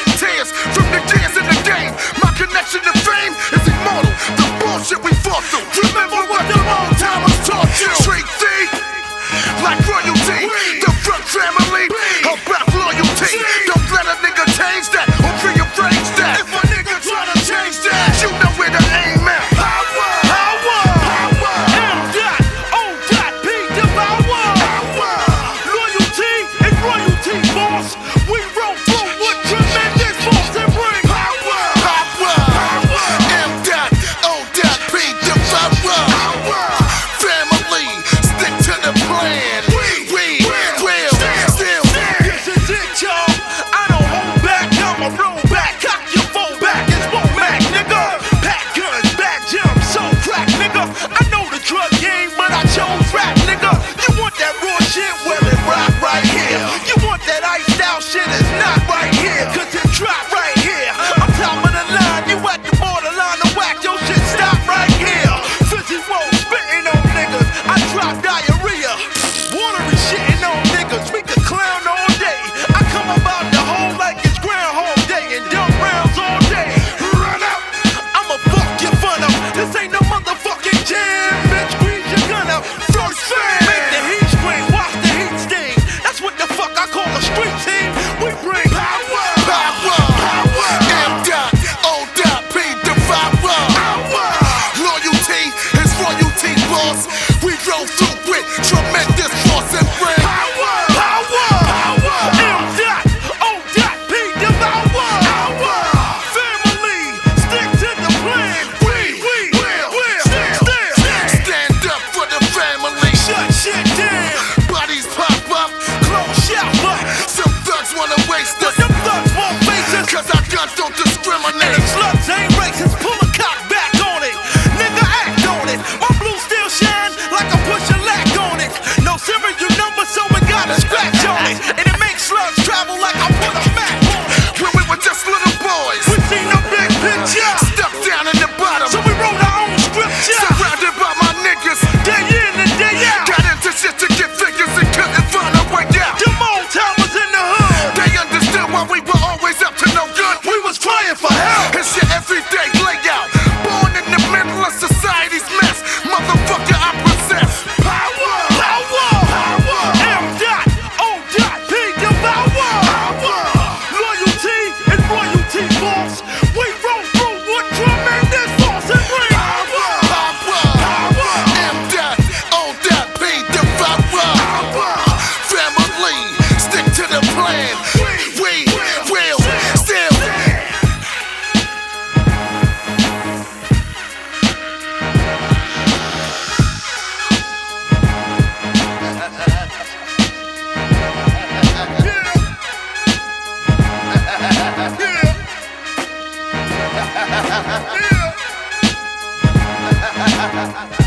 wipe tears from the years in the game. My connection to fame is immortal. The bullshit we fought through. Remember what the old timers taught you. Street thief, like royalty. The front family about loyalty. Don't let a nigga change that or rearrange that. If a nigga try to change that, you know where to aim at. Power, power, power. M.O.P. Devour. Power. Loyalty and royalty, boss. We roll through with tremendous force and bring power, power, power. M.O.P. Devour. Power. Family, stick to the plan. We will still. This is it, y'all. I don't hold back, I'ma roll back. Cock your phone back, it's Won't Mac, nigga. Pack guns, back jump, so crack, nigga. I know the drug game, but I chose rap, nigga. You want that raw shit? Well, it rock right here. You want that iced out shit? It's not right here, cause it drop right here. I'm top of the line, you at the borderline of whack. Your shit stop right here. Fizzy roll, spitting on niggas. I drop diarrhea. Watery shitting on niggas. We could clown all day. I come about the hole like it's Groundhog Day and dump rounds all day. Run out, I'ma fuck your fun up. This ain't no motherfucking jam, bitch. Squeeze your gun out. First fan, make the heat scream, watch the heat sting. That's what the fuck I call a street team. We bring power, power, power. M.O.P. Devour. Power. Loyalty is royalty, boss. We roll through with tremendous force and bring power, power, power. M.O.P. Devour. Power. Family, stick to the plan. We will still stand up for the family. Shut shit down. Bodies pop up, close shop up. Some thugs wanna waste us, but them thugs won't face us, cause our guns don't discriminate. And the sluts ain't racist, pull a cock back on it. Nigga, act on it. My blue still shine like I push a lack on it. No serial number, so we got a scratch on it. And it makes slugs travel like I put a map on it. When we were just little boys, we seen the big picture, stuck down in the bottom, so we wrote our own scripture. Surrounded by my niggas, day in and day out. Got into shit to get figures and couldn't find a way out. Them old timers in the hood, they understood why we were always up to no good. We was crying for help. It's your everyday layout. Born in the middle of society's mess. Motherfucker, I possess power, power, power. M.O.P. Devour. Power. Loyalty and royalty, boss. We roll through with tremendous force and bring power, power, power. M.O.P. Devour. Power. Family, stick to the plan. We will still. Yeah.